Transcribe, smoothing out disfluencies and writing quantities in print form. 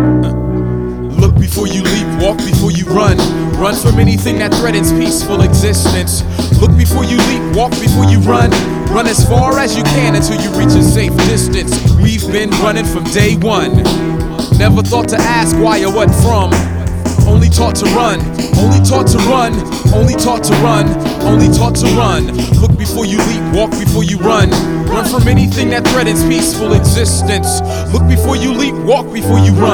Look before you leap, walk before you run. Run from anything that threatens peaceful existence. Look before you leap, walk before you run. Run as far as you can until you reach a safe distance. We've been running from day one. Never thought to ask why or what from. Only taught to run, only taught to run, only taught to run, only taught to run. Look before you leap, walk before you run. Run from anything that threatens peaceful existence. Look before you leap, walk before you run.